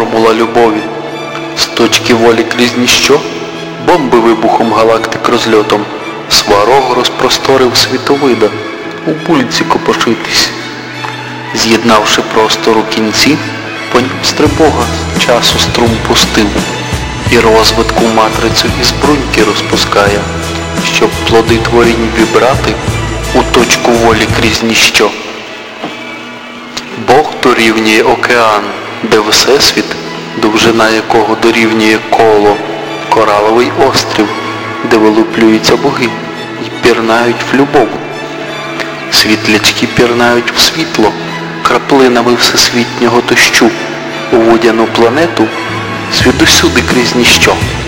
формула любові. З точки волі крізь ніщо, бомби вибухом галактик розльотом, сварог розпросторив світовида, у бульці копошитись. З'єднавши простору кінці, по нім стрибога з часу струм пустив, і розвитку матрицю із бруньки розпускає, щоб плоди творінь вібрати у точку волі крізь ніщо. Бог дорівнює океан, де всесвіт, довжина якого дорівнює коло, кораловий острів, де вилуплюються боги і пірнають в любов. Світлячки пірнають в світло, краплинами всесвітнього дощу, у водяну планету, звідусюди крізь ніщо.